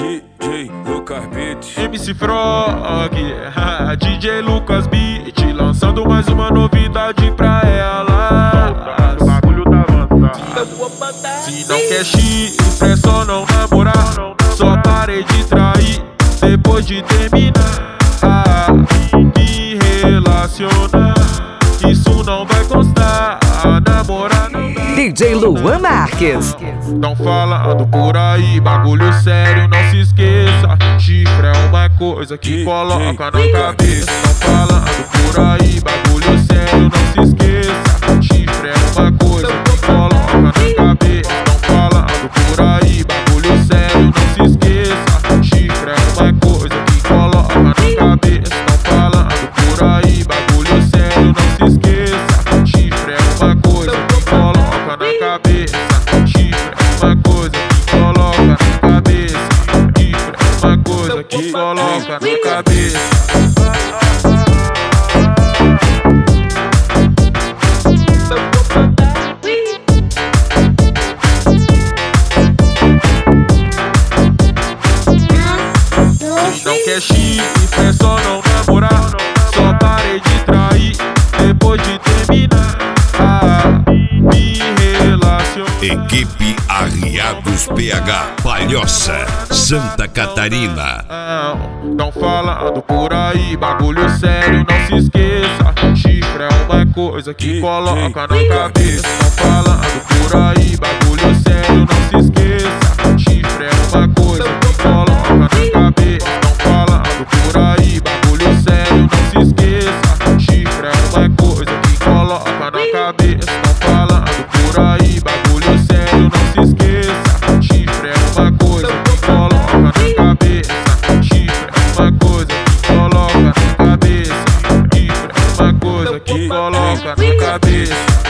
DJ Lucas Beat, MC Frog, DJ Lucas Beat, lançando mais uma novidade pra ela. O bagulho tá avançado. Se não quer chifre, é só não namorar. Só parei de trair depois de terminar. Me relacionar, isso não vai constar. Namorar não dá. DJ Luan Marques. Tão falando por aí, bagulho sério, não se esqueça. Chifre é uma coisa que coloca na cabeça. Tão falando por aí, bagulho sério, não se esqueça. Chifre é uma coisa que coloca na cabeça. Tão falando por aí, bagulho sério, não se esqueça. Chifre é uma coisa que coloca na cabeça. Tão falando por aí, bagulho sério, não se esqueça. Chifre é uma coisa que coloca na cabeça. Chifre é uma coisa que coloca na cabeça. Chifre é uma coisa que coloca na cabeça. Não quer chifre, é só não namorar. Só parei de trair depois de terminar. Me relacionar. Equipe Arriados PH, Palhoça, Santa Catarina. Tão falando por aí, bagulho sério, não se esqueça. Chifre é uma coisa que coloca na cabeça. Tão falando por aí, bagulho sério, não se esqueça. Chifre é uma coisa que coloca na cabeça. Tão falando por aí, bagulho sério, não se esqueça. Chifre é uma coisa que coloca na cabeça. Tão falando por aí, bagulho sério, não se esqueça. Chifre é uma coisa que coloca na cabeça. Chifre é uma coisa que coloca na cabeça. Chifre é uma coisa que coloca na cabeça.